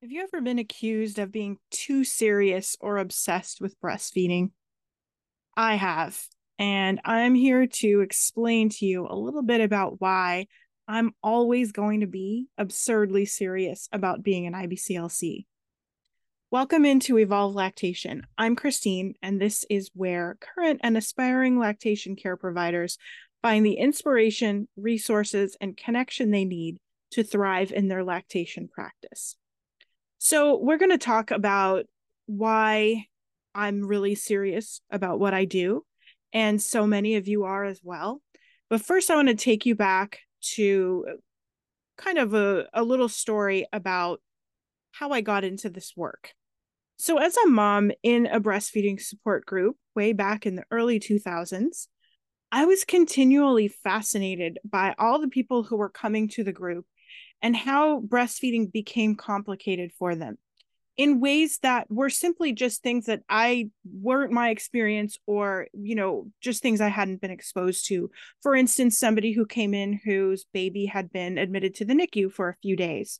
Have you ever been accused of being too serious or obsessed with breastfeeding? I have. And I'm here to explain to you a little bit about why I'm always going to be absurdly serious about being an IBCLC. Welcome into Evolve Lactation. I'm Christine, and this is where current and aspiring lactation care providers find the inspiration, resources, and connection they need to thrive in their lactation practice. So, we're going to talk about why I'm really serious about what I do, and so many of you are as well. But first, I want to take you back to kind of a little story about how I got into this work. So, as a mom in a breastfeeding support group way back in the early 2000s, I was continually fascinated by all the people who were coming to the group and how breastfeeding became complicated for them in ways that were simply just things that I weren't my experience or, just things I hadn't been exposed to. For instance, somebody who came in whose baby had been admitted to the NICU for a few days,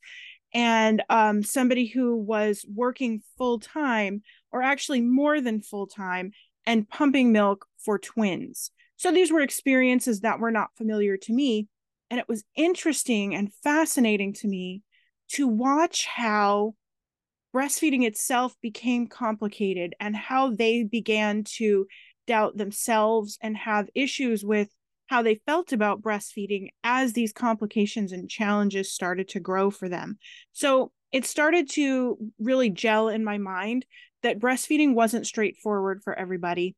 and somebody who was working full time, or actually more than full time, and pumping milk for twins. So these were experiences that were not familiar to me. And it was interesting and fascinating to me to watch how breastfeeding itself became complicated and how they began to doubt themselves and have issues with how they felt about breastfeeding as these complications and challenges started to grow for them. So it started to really gel in my mind that breastfeeding wasn't straightforward for everybody.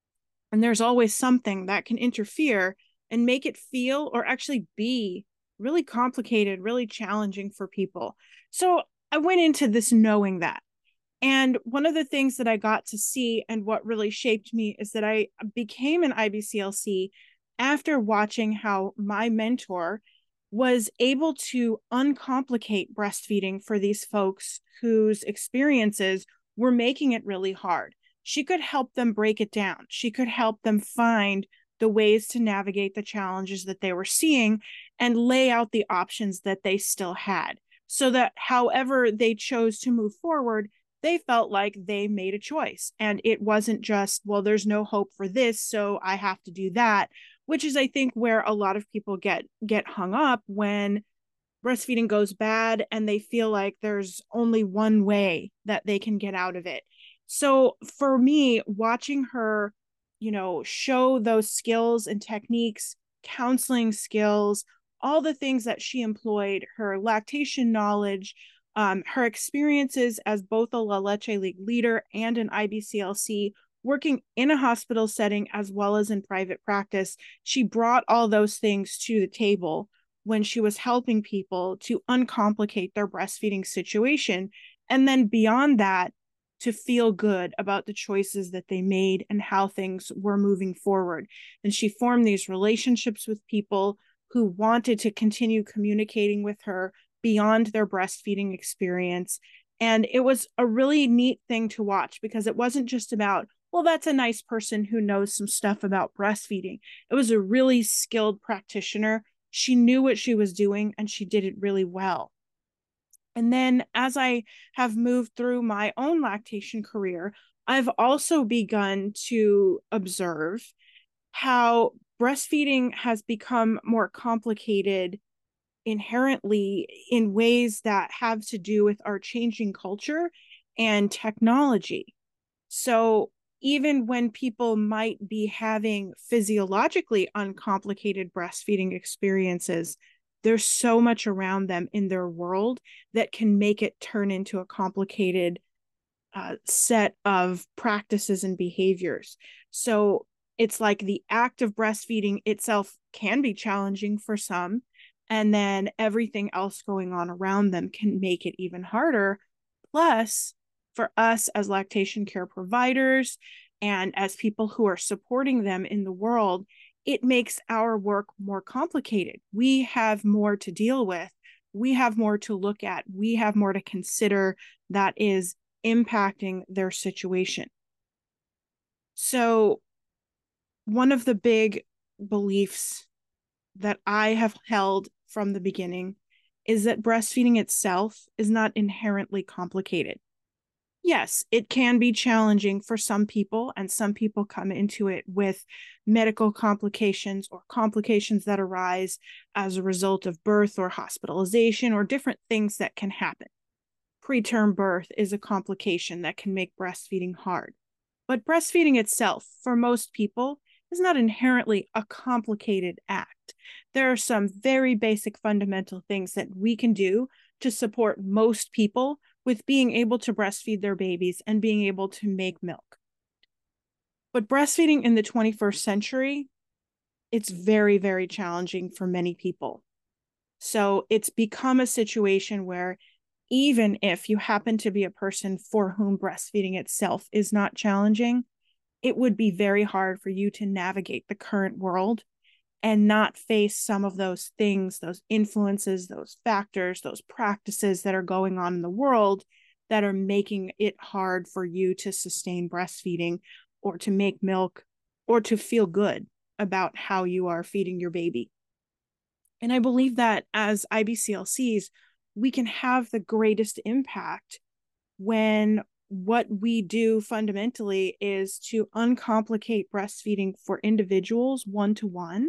And there's always something that can interfere and make it feel or actually be really complicated, really challenging for people. So I went into this knowing that. And one of the things that I got to see and what really shaped me is that I became an IBCLC after watching how my mentor was able to uncomplicate breastfeeding for these folks whose experiences were making it really hard. She could help them break it down. She could help them find the ways to navigate the challenges that they were seeing and lay out the options that they still had so that however they chose to move forward, they felt like they made a choice. And it wasn't just, well, there's no hope for this, so I have to do that, which is, I think, where a lot of people get hung up when breastfeeding goes bad and they feel like there's only one way that they can get out of it. So for me, watching her, show those skills and techniques, counseling skills, all the things that she employed, her lactation knowledge, her experiences as both a La Leche League leader and an IBCLC, working in a hospital setting as well as in private practice, she brought all those things to the table when she was helping people to uncomplicate their breastfeeding situation. And then beyond that, to feel good about the choices that they made and how things were moving forward. And she formed these relationships with people who wanted to continue communicating with her beyond their breastfeeding experience. And it was a really neat thing to watch because it wasn't just about, well, that's a nice person who knows some stuff about breastfeeding. It was a really skilled practitioner. She knew what she was doing and she did it really well. And then as I have moved through my own lactation career, I've also begun to observe how breastfeeding has become more complicated inherently in ways that have to do with our changing culture and technology. So even when people might be having physiologically uncomplicated breastfeeding experiences, there's so much around them in their world that can make it turn into a complicated set of practices and behaviors. So it's like the act of breastfeeding itself can be challenging for some. And then everything else going on around them can make it even harder. Plus, for us as lactation care providers and as people who are supporting them in the world, it makes our work more complicated. We have more to deal with. We have more to look at. We have more to consider that is impacting their situation. So, one of the big beliefs that I have held from the beginning is that breastfeeding itself is not inherently complicated. Yes, it can be challenging for some people, and some people come into it with medical complications or complications that arise as a result of birth or hospitalization or different things that can happen. Preterm birth is a complication that can make breastfeeding hard. But breastfeeding itself, for most people, is not inherently a complicated act. There are some very basic fundamental things that we can do to support most people with being able to breastfeed their babies and being able to make milk. But breastfeeding in the 21st century, it's very, very challenging for many people. So it's become a situation where even if you happen to be a person for whom breastfeeding itself is not challenging, it would be very hard for you to navigate the current world and not face some of those things, those influences, those factors, those practices that are going on in the world that are making it hard for you to sustain breastfeeding or to make milk or to feel good about how you are feeding your baby. And I believe that as IBCLCs, we can have the greatest impact when what we do fundamentally is to uncomplicate breastfeeding for individuals one-to-one.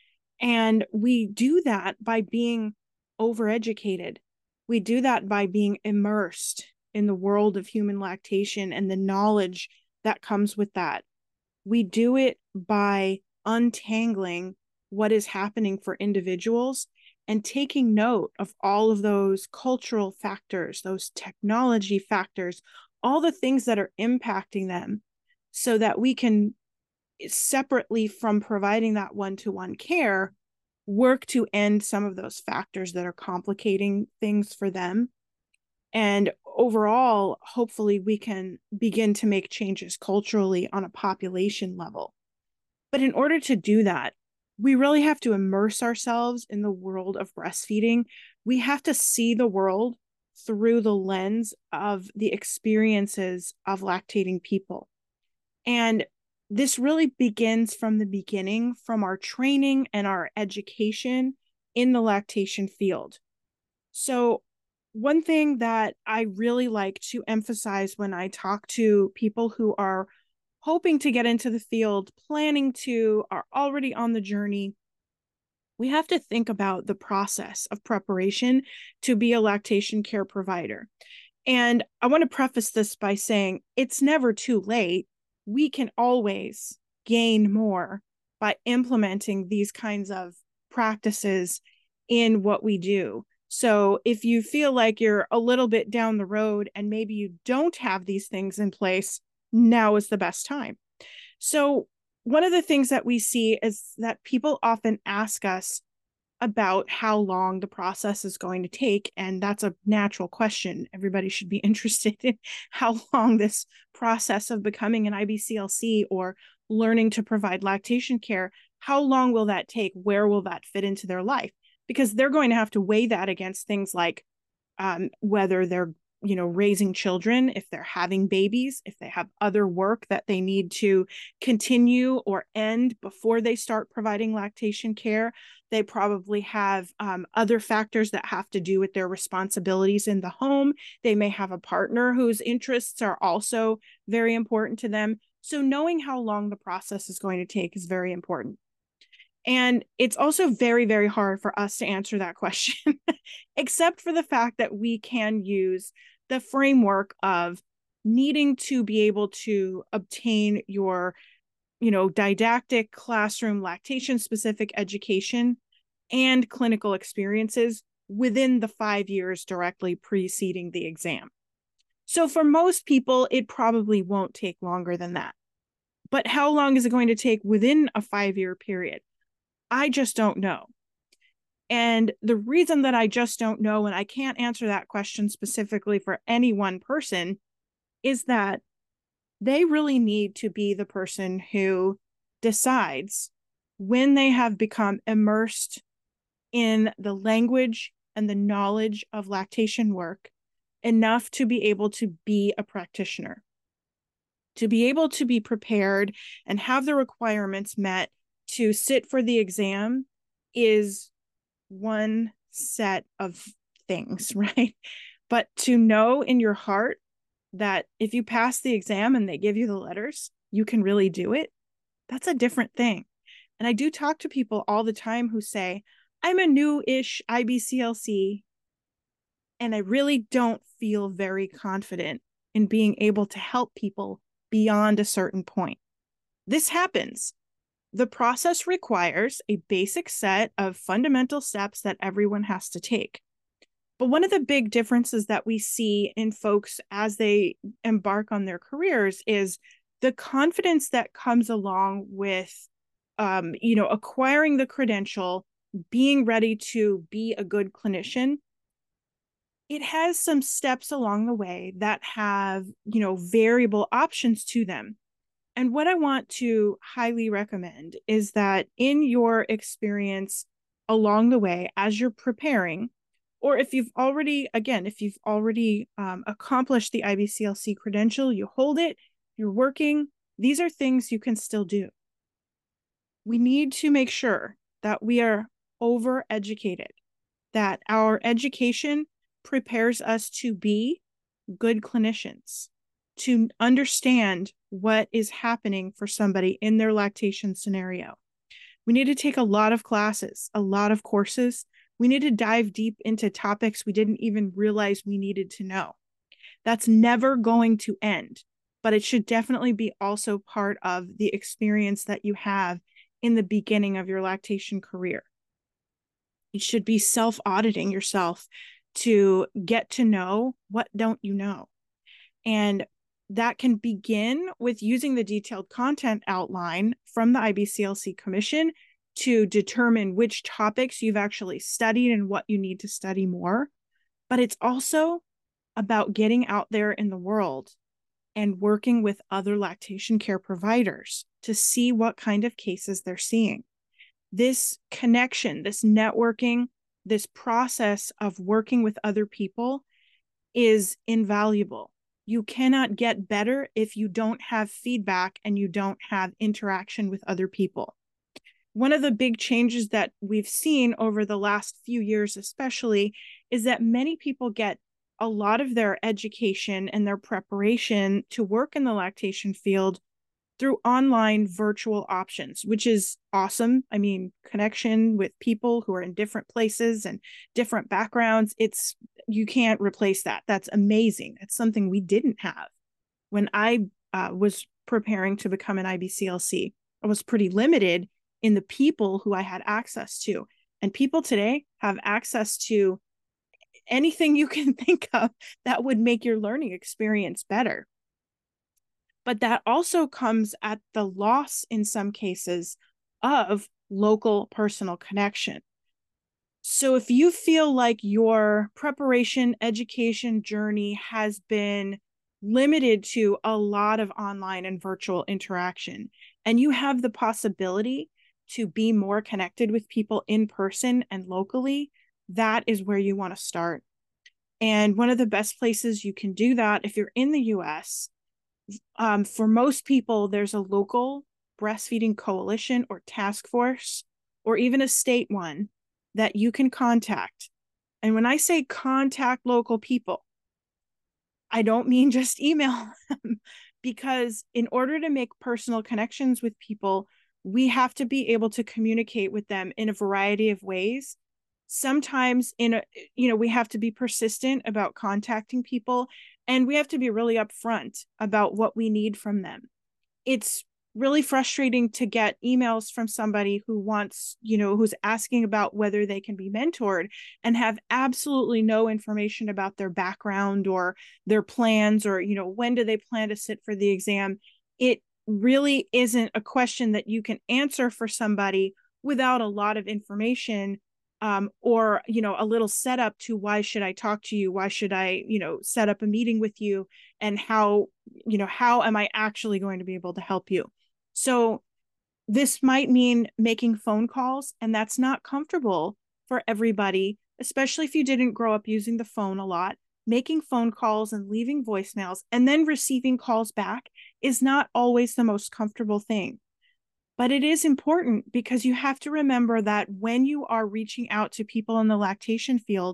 And we do that by being overeducated. We do that by being immersed in the world of human lactation and the knowledge that comes with that. We do it by untangling what is happening for individuals and taking note of all of those cultural factors, those technology factors, all the things that are impacting them, so that we can, separately from providing that one-to-one care, work to end some of those factors that are complicating things for them. And overall, hopefully, we can begin to make changes culturally on a population level. But in order to do that, we really have to immerse ourselves in the world of breastfeeding. We have to see the world through the lens of the experiences of lactating people. And this really begins from the beginning, from our training and our education in the lactation field. So one thing that I really like to emphasize when I talk to people who are hoping to get into the field, planning to, are already on the journey, we have to think about the process of preparation to be a lactation care provider. And I want to preface this by saying it's never too late. We can always gain more by implementing these kinds of practices in what we do. So if you feel like you're a little bit down the road and maybe you don't have these things in place, now is the best time. So one of the things that we see is that people often ask us about how long the process is going to take. And that's a natural question. Everybody should be interested in how long this process of becoming an IBCLC or learning to provide lactation care, how long will that take? Where will that fit into their life? Because they're going to have to weigh that against things like whether they're raising children, if they're having babies, if they have other work that they need to continue or end before they start providing lactation care. They probably have other factors that have to do with their responsibilities in the home. They may have a partner whose interests are also very important to them. So knowing how long the process is going to take is very important. And it's also very, very hard for us to answer that question, except for the fact that we can use the framework of needing to be able to obtain your, didactic classroom lactation specific education and clinical experiences within the 5 years directly preceding the exam. So for most people, it probably won't take longer than that. But how long is it going to take within a 5-year period? I just don't know. And the reason that I just don't know, and I can't answer that question specifically for any one person, is that they really need to be the person who decides when they have become immersed in the language and the knowledge of lactation work enough to be able to be a practitioner, to be able to be prepared and have the requirements met to sit for the exam is one set of things, right? But to know in your heart that if you pass the exam and they give you the letters, you can really do it, that's a different thing. And I do talk to people all the time who say, I'm a new-ish IBCLC, and I really don't feel very confident in being able to help people beyond a certain point. This happens. The process requires a basic set of fundamental steps that everyone has to take. But one of the big differences that we see in folks as they embark on their careers is the confidence that comes along with, acquiring the credential, being ready to be a good clinician. It has some steps along the way that have, variable options to them. And what I want to highly recommend is that in your experience along the way, as you're preparing, or if you've already accomplished the IBCLC credential, you hold it, you're working, these are things you can still do. We need to make sure that we are overeducated, that our education prepares us to be good clinicians, to understand what is happening for somebody in their lactation scenario. We need to take a lot of classes, a lot of courses. We need to dive deep into topics we didn't even realize we needed to know. That's never going to end, but it should definitely be also part of the experience that you have in the beginning of your lactation career. You should be self-auditing yourself to get to know what don't you know. And that can begin with using the detailed content outline from the IBCLC Commission to determine which topics you've actually studied and what you need to study more. But it's also about getting out there in the world and working with other lactation care providers to see what kind of cases they're seeing. This connection, this networking, this process of working with other people is invaluable. You cannot get better if you don't have feedback and you don't have interaction with other people. One of the big changes that we've seen over the last few years, especially, is that many people get a lot of their education and their preparation to work in the lactation field through online virtual options, which is awesome. I mean, connection with people who are in different places and different backgrounds, you can't replace that. That's amazing. It's something we didn't have. When I was preparing to become an IBCLC, I was pretty limited in the people who I had access to. And people today have access to anything you can think of that would make your learning experience better. But that also comes at the loss, in some cases, of local personal connection. So if you feel like your preparation education journey has been limited to a lot of online and virtual interaction, and you have the possibility to be more connected with people in person and locally, that is where you want to start. And one of the best places you can do that, if you're in the US, for most people, there's a local breastfeeding coalition or task force, or even a state one that you can contact. And when I say contact local people, I don't mean just email them, because in order to make personal connections with people, we have to be able to communicate with them in a variety of ways. Sometimes we have to be persistent about contacting people, and we have to be really upfront about what we need from them. It's really frustrating to get emails from somebody who wants, who's asking about whether they can be mentored and have absolutely no information about their background or their plans, or, when do they plan to sit for the exam. It really isn't a question that you can answer for somebody without a lot of information. Or, a little setup to why should I talk to you? Why should I, set up a meeting with you? And how am I actually going to be able to help you? So this might mean making phone calls, and that's not comfortable for everybody, especially if you didn't grow up using the phone a lot. Making phone calls and leaving voicemails and then receiving calls back is not always the most comfortable thing. But it is important, because you have to remember that when you are reaching out to people in the lactation field,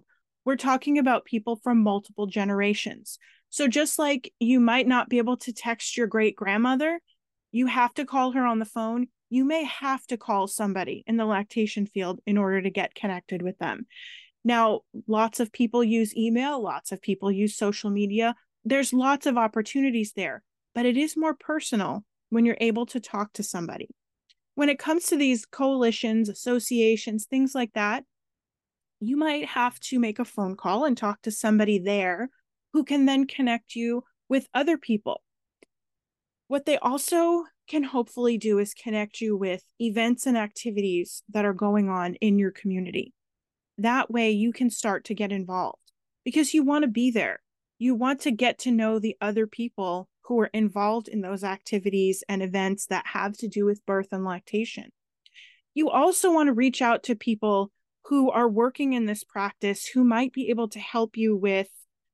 We're talking about people from multiple generations. So just like you might not be able to text your great grandmother, you have to call her on the phone. You may have to call somebody in the lactation field in order to get connected with them. Now, lots of people use email, lots of people use social media. There's lots of opportunities there, but it is more personal when you're able to talk to somebody. When it comes to these coalitions, associations, things like that, you might have to make a phone call and talk to somebody there who can then connect you with other people. What they also can hopefully do is connect you with events and activities that are going on in your community. That way you can start to get involved because you want to be there. You want to get to know the other people who are involved in those activities and events that have to do with birth and lactation. You also want to reach out to people who are working in this practice who might be able to help you with,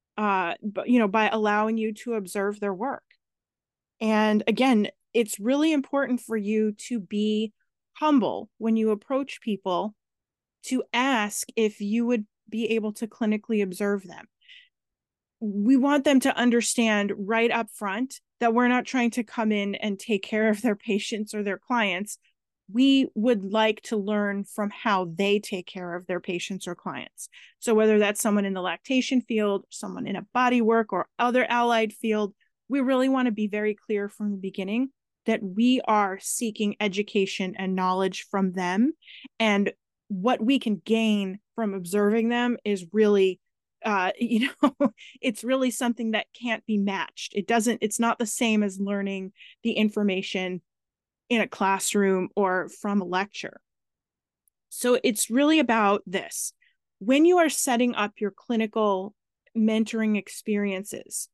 by allowing you to observe their work. And again, it's really important for you to be humble when you approach people to ask if you would be able to clinically observe them. We want them to understand right up front that we're not trying to come in and take care of their patients or their clients. We would like to learn from how they take care of their patients or clients. So whether that's someone in the lactation field, someone in a body work or other allied field, we really want to be very clear from the beginning that we are seeking education and knowledge from them. And what we can gain from observing them is really, it's really something that can't be matched. It's not the same as learning the information in a classroom or from a lecture. So it's really about this. When you are setting up your clinical mentoring experiences,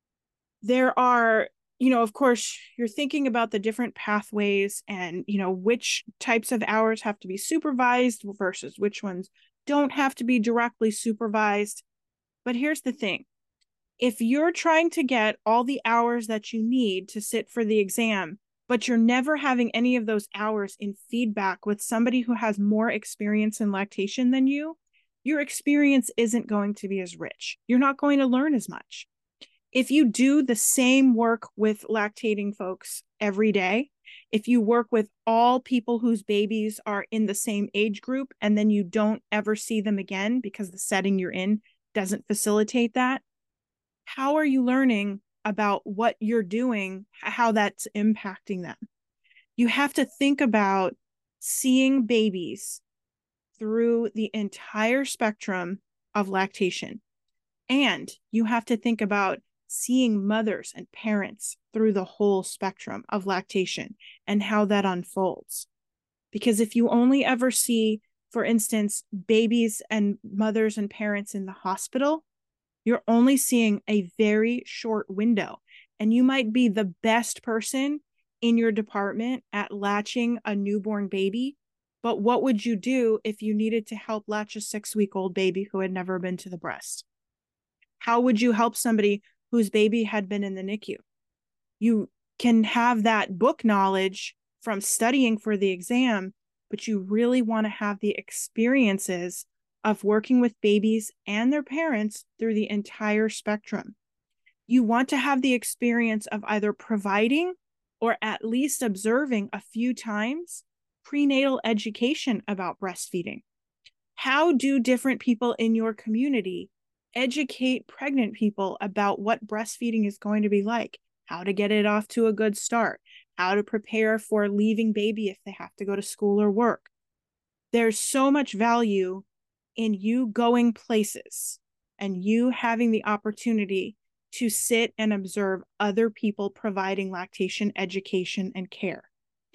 there are, of course, you're thinking about the different pathways and, which types of hours have to be supervised versus which ones don't have to be directly supervised. But here's the thing. If you're trying to get all the hours that you need to sit for the exam, but you're never having any of those hours in feedback with somebody who has more experience in lactation than you, your experience isn't going to be as rich. You're not going to learn as much. If you do the same work with lactating folks every day, if you work with all people whose babies are in the same age group and then you don't ever see them again because the setting you're in doesn't facilitate that, how are you learning about what you're doing, how that's impacting them? You have to think about seeing babies through the entire spectrum of lactation. And you have to think about seeing mothers and parents through the whole spectrum of lactation and how that unfolds. Because if you only ever see, for instance, babies and mothers and parents in the hospital, you're only seeing a very short window. And you might be the best person in your department at latching a newborn baby. But what would you do if you needed to help latch a 6-week-old baby who had never been to the breast? How would you help somebody whose baby had been in the NICU? You can have that book knowledge from studying for the exam, but you really want to have the experiences of working with babies and their parents through the entire spectrum. You want to have the experience of either providing or at least observing a few times prenatal education about breastfeeding. How do different people in your community educate pregnant people about what breastfeeding is going to be like, how to get it off to a good start, how to prepare for leaving baby if they have to go to school or work? There's so much value in you going places and you having the opportunity to sit and observe other people providing lactation education and care.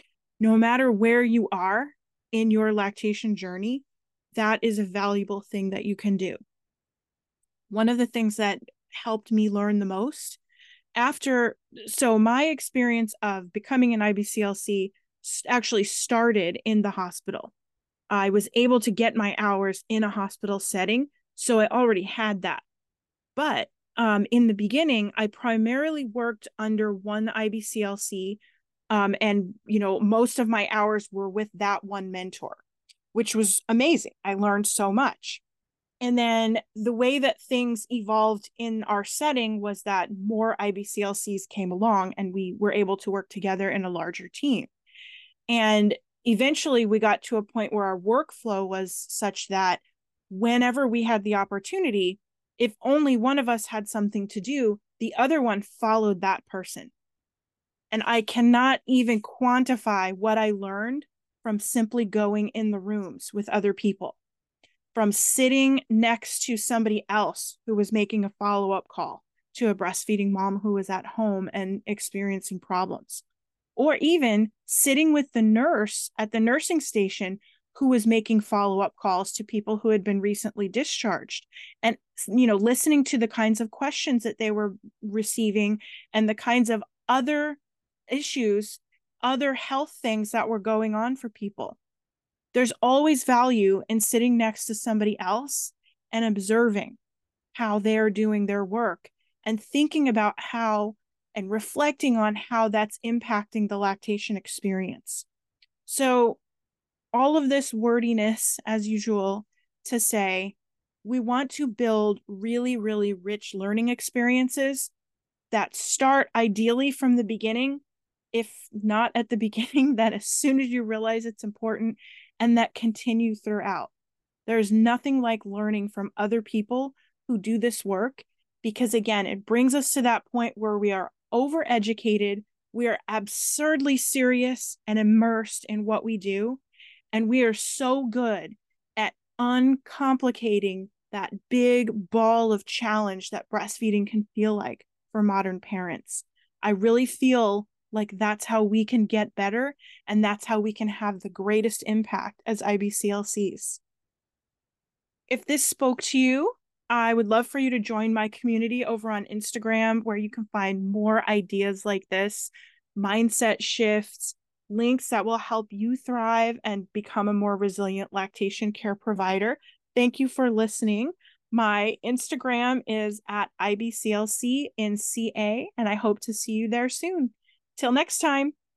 No matter where you are in your lactation journey, that is a valuable thing that you can do. One of the things that helped me learn the most so my experience of becoming an IBCLC actually started in the hospital. I was able to get my hours in a hospital setting, so I already had that. But in the beginning, I primarily worked under one IBCLC, and most of my hours were with that one mentor, which was amazing. I learned so much. And then the way that things evolved in our setting was that more IBCLCs came along and we were able to work together in a larger team. And eventually we got to a point where our workflow was such that whenever we had the opportunity, if only one of us had something to do, the other one followed that person. And I cannot even quantify what I learned from simply going in the rooms with other people, from sitting next to somebody else who was making a follow-up call to a breastfeeding mom who was at home and experiencing problems, or even sitting with the nurse at the nursing station who was making follow-up calls to people who had been recently discharged, and listening to the kinds of questions that they were receiving and the kinds of other issues, other health things that were going on for people. There's always value in sitting next to somebody else and observing how they're doing their work and thinking about how and reflecting on how that's impacting the lactation experience. So all of this wordiness, as usual, to say we want to build really, really rich learning experiences that start ideally from the beginning, if not at the beginning, that as soon as you realize it's important, and that continue throughout. There's nothing like learning from other people who do this work, because again, it brings us to that point where we are overeducated, we are absurdly serious and immersed in what we do, and we are so good at uncomplicating that big ball of challenge that breastfeeding can feel like for modern parents. I really feel like that's how we can get better, and that's how we can have the greatest impact as IBCLCs. If this spoke to you, I would love for you to join my community over on Instagram, where you can find more ideas like this, mindset shifts, links that will help you thrive and become a more resilient lactation care provider. Thank you for listening. My Instagram is at IBCLC in CA, and I hope to see you there soon. Till next time.